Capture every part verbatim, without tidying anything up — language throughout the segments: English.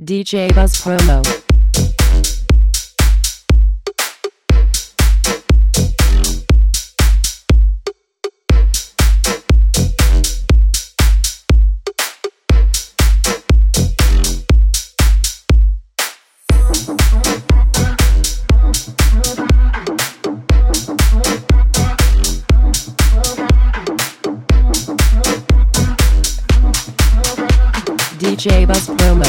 D J Buzz Promo. D J Buzz Promo.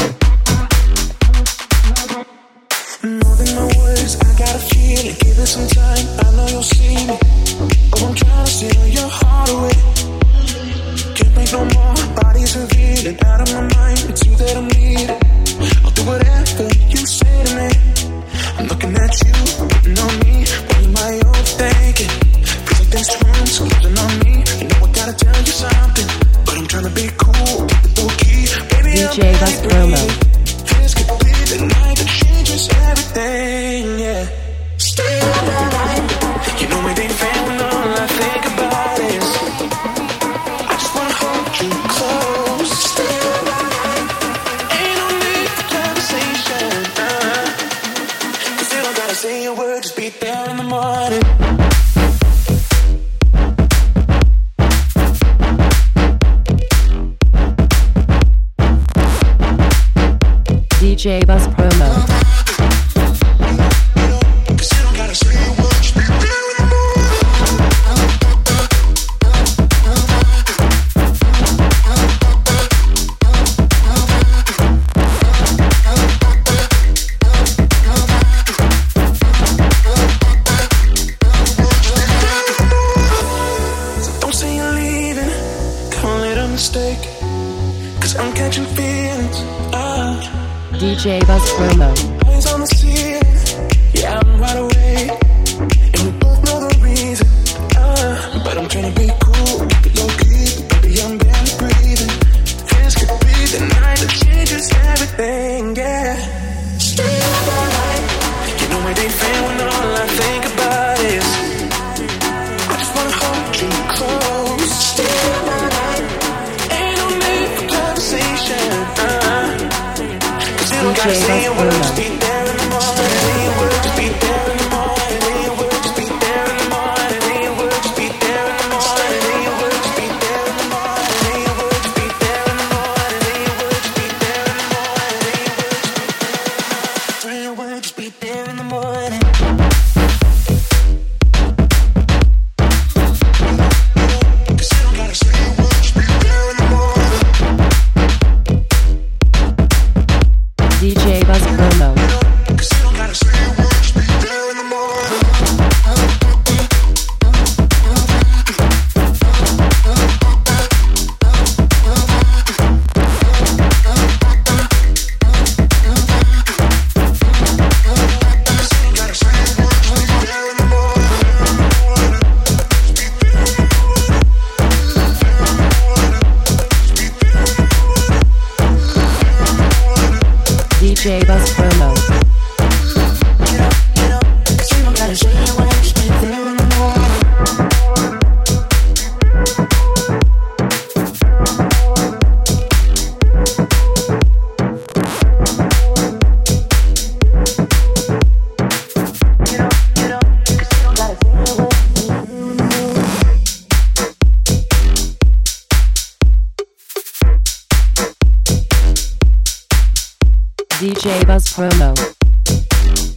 More than my words, I gotta feel it. Give it some time, I know you'll see me. Oh, I'm trying to steal your heart away. Can't make no more, body's revealing. Out of my mind, it's you that I'm needing. I'll do whatever you say to me. I'm looking at you, putting on me. Putting my overthinking. Feels like this room's closing on me. You know I gotta tell you something, but I'm trying to be cool, keep the door key. Baby, D J Buzz Promo. This could be the night that changes everything, yeah. Stay up all night. You know it ain't fair when all I think about is I just wanna hold you close. Stay up all night. Ain't no need for conversation, uh, cause you don't gotta say a word, just be there in the morning. D J Buzz Promo. So don't say you're leaving, call it a mistake, cause I'm catching feelings, ah. D J Buzz Promo. Eyes on the ceiling, yeah, I'm wide awake, and we both know the reason, uh, but I'm trying to be cool, keep it low key, baby, I'm barely breathing. This could be the night that changes everything, yeah. Stay up all night. You know it ain't fair when all I think about is I just wanna hold you close. Stay up all night. Ain't no need for conversation, uh, cause you don't gotta say a word, just be there in the morning. Say a word, just be there in the morning. Say a word, just be there in the morning. Say a word, just be there in the morning. Say a word, just be there in the morning. Say a word, just be there in the morning. Say a word, just be there in the morning. Say a word, just be there in the morning. Cause you don't gotta say a word, just be there in the morning. D J Buzz Promo. Cause you don't gotta say a word, just be there in the morning. D J Buzz Promo. D J Buzz Promo.